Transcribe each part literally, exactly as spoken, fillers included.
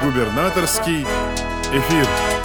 Губернаторский эфир.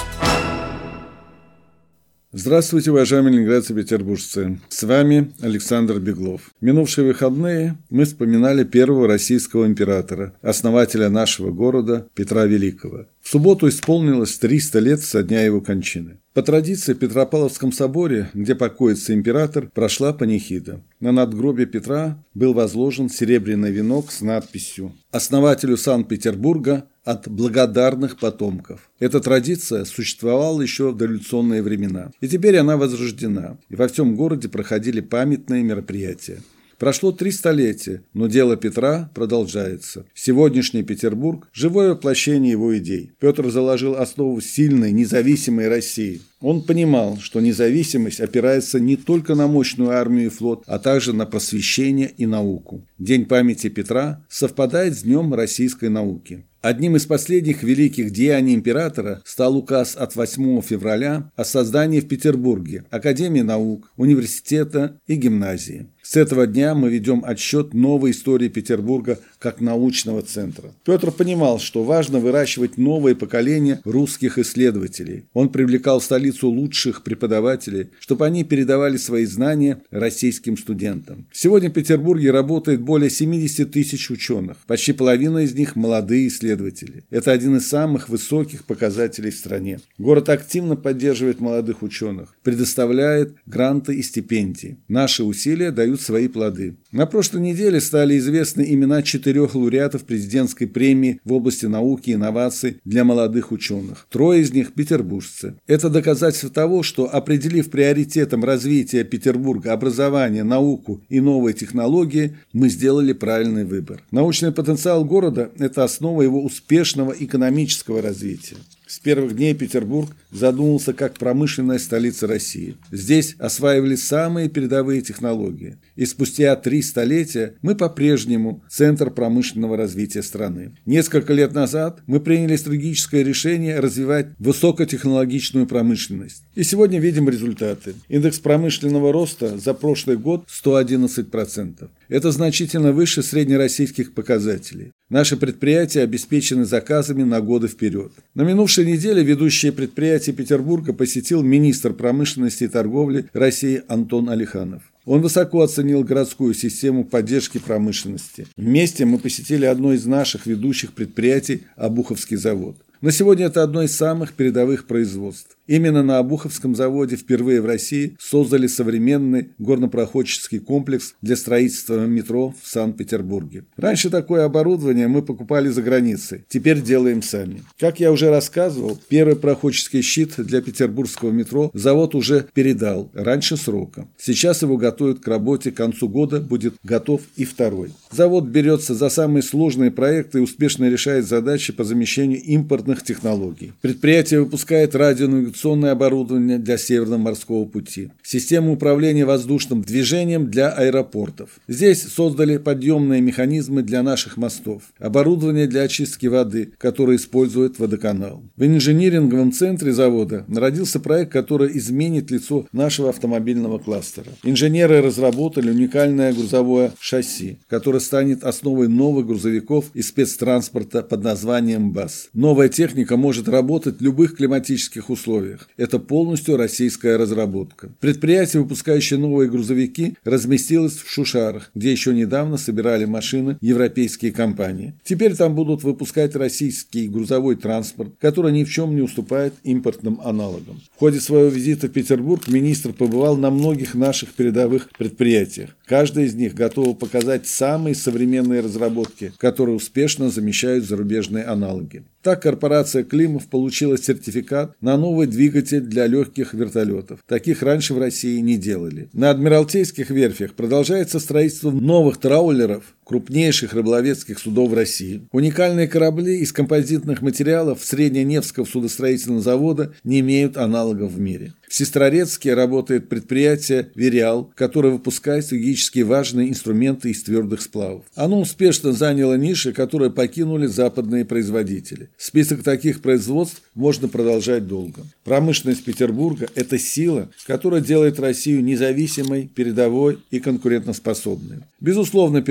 Здравствуйте, уважаемые ленинградцы и петербуржцы. С вами Александр Беглов. В минувшие выходные мы вспоминали первого российского императора, основателя нашего города Петра Великого. В субботу исполнилось триста лет со дня его кончины. По традиции в Петропавловском соборе, где покоится император, прошла панихида. На надгробие Петра был возложен серебряный венок с надписью «Основателю Санкт-Петербурга от благодарных потомков». Эта традиция существовала еще в дореволюционные времена, и теперь она возрождена, и во всем городе проходили памятные мероприятия. Прошло три столетия, но дело Петра продолжается. Сегодняшний Петербург – живое воплощение его идей. Петр заложил основу сильной, независимой России. Он понимал, что независимость опирается не только на мощную армию и флот, а также на просвещение и науку. День памяти Петра совпадает с Днем российской науки. Одним из последних великих деяний императора стал указ от восьмого февраля о создании в Петербурге Академии наук, университета и гимназии. С этого дня мы ведем отсчет новой истории Петербурга как научного центра. Петр понимал, что важно выращивать новое поколение русских исследователей. Он привлекал в столицу лучших преподавателей, чтобы они передавали свои знания российским студентам. Сегодня в Петербурге работает более семьдесят тысяч ученых. Почти половина из них – молодые исследователи. Это один из самых высоких показателей в стране. Город активно поддерживает молодых ученых, предоставляет гранты и стипендии. Наши усилия дают свои плоды. На прошлой неделе стали известны имена четырех лауреатов президентской премии в области науки и инноваций для молодых ученых. Трое из них – петербуржцы. Это доказательство того, что, определив приоритетом развития Петербурга образование, науку и новые технологии, мы сделали правильный выбор. Научный потенциал города – это основа его успешного экономического развития. С первых дней Петербург задумался как промышленная столица России. Здесь осваивались самые передовые технологии. И спустя три столетия мы по-прежнему центр промышленного развития страны. Несколько лет назад мы приняли стратегическое решение развивать высокотехнологичную промышленность. И сегодня видим результаты. Индекс промышленного роста за прошлый год сто одиннадцать процентов. Это значительно выше среднероссийских показателей. Наши предприятия обеспечены заказами на годы вперед. На минувшей неделе ведущие предприятия Петербурга посетил министр промышленности и торговли России Антон Алиханов. Он высоко оценил городскую систему поддержки промышленности. Вместе мы посетили одно из наших ведущих предприятий – Обуховский завод. На сегодня это одно из самых передовых производств. Именно на Обуховском заводе впервые в России создали современный горнопроходческий комплекс для строительства метро в Санкт-Петербурге. Раньше такое оборудование мы покупали за границей, теперь делаем сами. Как я уже рассказывал, первый проходческий щит для петербургского метро завод уже передал, раньше срока. Сейчас его готовят к работе, к концу года будет готов и второй. Завод берется за самые сложные проекты и успешно решает задачи по замещению импортных технологий. Предприятие выпускает радионавигационное оборудование для Северного морского пути, систему управления воздушным движением для аэропортов. Здесь создали подъемные механизмы для наших мостов, оборудование для очистки воды, которое использует водоканал. В инжиниринговом центре завода родился проект, который изменит лицо нашего автомобильного кластера. Инженеры разработали уникальное грузовое шасси, которое станет основой новых грузовиков и спецтранспорта под названием БАС. Новая техника может работать в любых климатических условиях. Это полностью российская разработка. Предприятие, выпускающее новые грузовики, разместилось в Шушарах, где еще недавно собирали машины европейские компании. Теперь там будут выпускать российский грузовой транспорт, который ни в чем не уступает импортным аналогам. В ходе своего визита в Петербург министр побывал на многих наших передовых предприятиях. Каждая из них готова показать самые современные разработки, которые успешно замещают зарубежные аналоги. Так корпорация Климов получила сертификат на новый двигатель для легких вертолетов. Таких раньше в России не делали. На Адмиралтейских верфях продолжается строительство новых траулеров, крупнейших рыболовецких судов в России. Уникальные корабли из композитных материалов Средненевского судостроительного завода не имеют аналогов в мире. В Сестрорецке работает предприятие «Вериал», которое выпускает стратегически важные инструменты из твердых сплавов. Оно успешно заняло ниши, которые покинули западные производители. Список таких производств можно продолжать долго. Промышленность Петербурга – это сила, которая делает Россию независимой, передовой и конкурентоспособной. Безусловно, передовые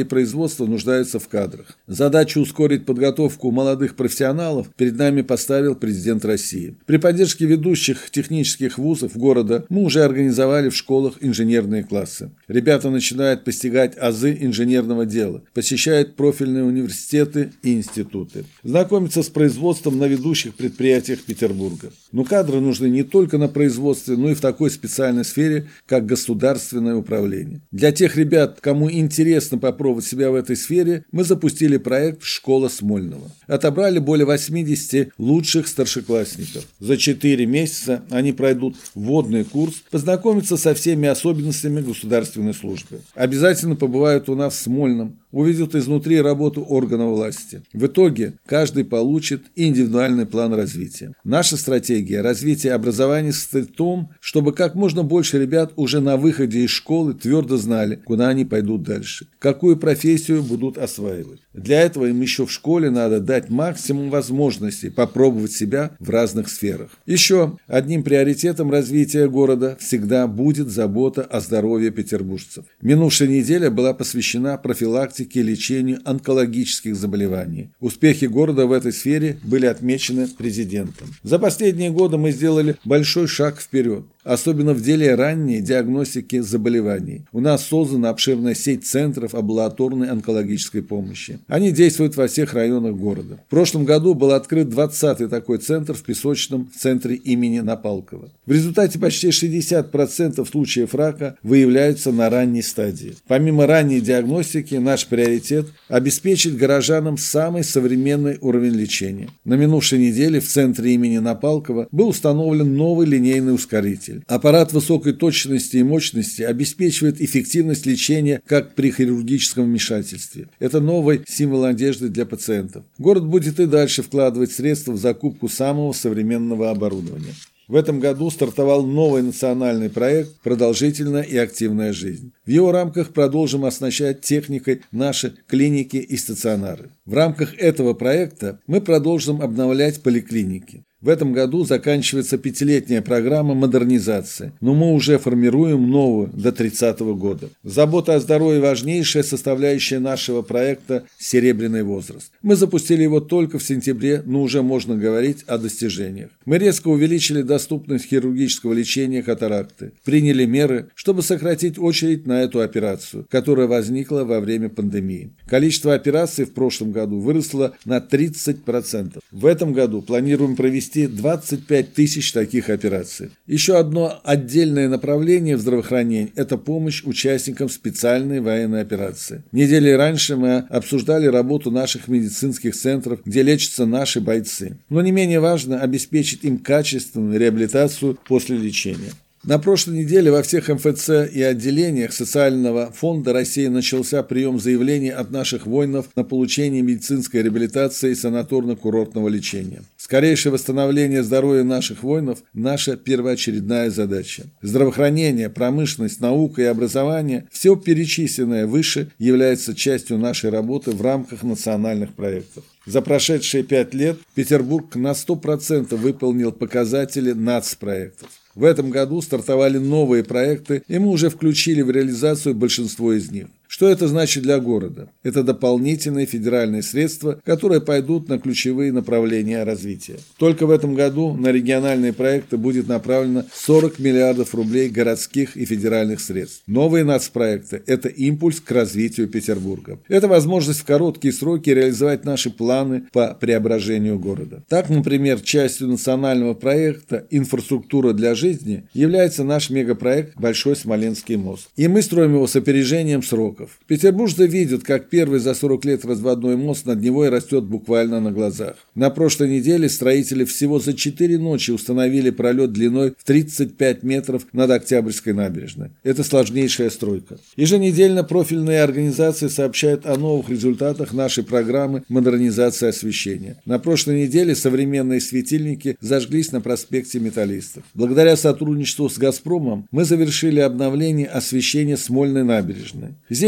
производства нуждаются в кадрах. Задачу ускорить подготовку молодых профессионалов перед нами поставил президент России. При поддержке ведущих технических вузов города мы уже организовали в школах инженерные классы. Ребята начинают постигать азы инженерного дела, посещают профильные университеты и институты, знакомятся с производством на ведущих предприятиях Петербурга. Но кадры нужны не только на производстве, но и в такой специальной сфере, как государственное управление. Для тех ребят, кому интересно попробовать себя в этой сфере, мы запустили проект «Школа Смольного». Отобрали более восьмидесяти лучших старшеклассников. За четыре месяца они пройдут вводный курс, познакомятся со всеми особенностями государственной службы. Обязательно побывают у нас в Смольном, увидят изнутри работу органов власти. В итоге каждый получит индивидуальный план развития. Наша стратегия развития образования состоит в том, чтобы как можно больше ребят уже на выходе из школы твердо знали, куда они пойдут дальше, какую профессию будут осваивать. Для этого им еще в школе надо дать максимум возможностей попробовать себя в разных сферах. Еще одним приоритетом развития города всегда будет забота о здоровье петербуржцев. Минувшая неделя была посвящена профилактике и лечению онкологических заболеваний. Успехи города в этой сфере были отмечены президентом. За последние годы мы сделали большой шаг вперед, особенно в деле ранней диагностики заболеваний. У нас создана обширная сеть центров амбулаторной онкологической помощи. Они действуют во всех районах города. В прошлом году был открыт двадцатый такой центр в Песочном, в центре имени Напалкова. В результате почти шестьдесят процентов случаев рака выявляются на ранней стадии. Помимо ранней диагностики, наш приоритет – обеспечить горожанам самый современный уровень лечения. На минувшей неделе в центре имени Напалкова был установлен новый линейный ускоритель. Аппарат высокой точности и мощности обеспечивает эффективность лечения, как при хирургическом вмешательстве. Это новый символ надежды для пациентов. Город будет и дальше вкладывать средства в закупку самого современного оборудования. В этом году стартовал новый национальный проект «Продолжительная и активная жизнь». В его рамках продолжим оснащать техникой наши клиники и стационары. В рамках этого проекта мы продолжим обновлять поликлиники. В этом году заканчивается пятилетняя программа модернизации, но мы уже формируем новую до тридцатого года. Забота о здоровье – важнейшая составляющая нашего проекта «Серебряный возраст». Мы запустили его только в сентябре, но уже можно говорить о достижениях. Мы резко увеличили доступность хирургического лечения катаракты, приняли меры, чтобы сократить очередь на эту операцию, которая возникла во время пандемии. Количество операций в прошлом году выросло на тридцать процентов. В этом году планируем провести двадцать пять тысяч таких операций. Еще одно отдельное направление в здравоохранении – это помощь участникам специальной военной операции. Недели раньше мы обсуждали работу наших медицинских центров, где лечатся наши бойцы. Но не менее важно обеспечить им качественную реабилитацию после лечения. На прошлой неделе во всех эм эф цэ и отделениях Социального фонда России начался прием заявлений от наших воинов на получение медицинской реабилитации и санаторно-курортного лечения. Скорейшее восстановление здоровья наших воинов – наша первоочередная задача. Здравоохранение, промышленность, наука и образование – все перечисленное выше является частью нашей работы в рамках национальных проектов. За прошедшие пять лет Петербург на сто процентов выполнил показатели нацпроектов. В этом году стартовали новые проекты, и мы уже включили в реализацию большинство из них. Что это значит для города? Это дополнительные федеральные средства, которые пойдут на ключевые направления развития. Только в этом году на региональные проекты будет направлено сорок миллиардов рублей городских и федеральных средств. Новые нацпроекты – это импульс к развитию Петербурга. Это возможность в короткие сроки реализовать наши планы по преображению города. Так, например, частью национального проекта «Инфраструктура для жизни» является наш мегапроект «Большой Смоленский мост». И мы строим его с опережением сроков. Петербуржцы видят, как первый за сорок лет разводной мост над Невой растет буквально на глазах. На прошлой неделе строители всего за четыре ночи установили пролет длиной в тридцать пять метров над Октябрьской набережной. Это сложнейшая стройка. Еженедельно профильные организации сообщают о новых результатах нашей программы модернизации освещения. На прошлой неделе современные светильники зажглись на проспекте Металлистов. Благодаря сотрудничеству с «Газпромом» мы завершили обновление освещения Смольной набережной. Здесь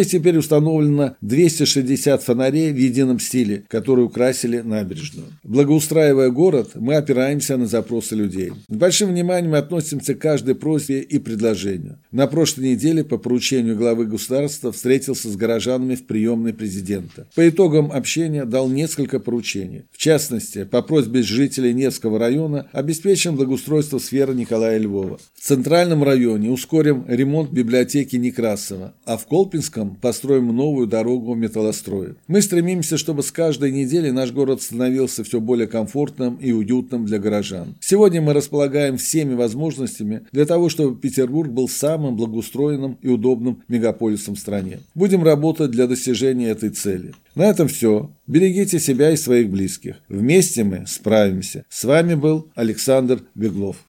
Здесь теперь установлено двести шестьдесят фонарей в едином стиле, которые украсили набережную. Благоустраивая город, мы опираемся на запросы людей. С большим вниманием относимся к каждой просьбе и предложению. На прошлой неделе по поручению главы государства встретился с горожанами в приемной президента. По итогам общения дал несколько поручений. В частности, по просьбе жителей Невского района обеспечим благоустройство сферы Николая Львова. В Центральном районе ускорим ремонт библиотеки Некрасова, а в Колпинском построим новую дорогу в металлострое. Мы стремимся, чтобы с каждой недели наш город становился все более комфортным и уютным для горожан. Сегодня мы располагаем всеми возможностями для того, чтобы Петербург был самым благоустроенным и удобным мегаполисом в стране. Будем работать для достижения этой цели. На этом все. Берегите себя и своих близких. Вместе мы справимся. С вами был Александр Беглов.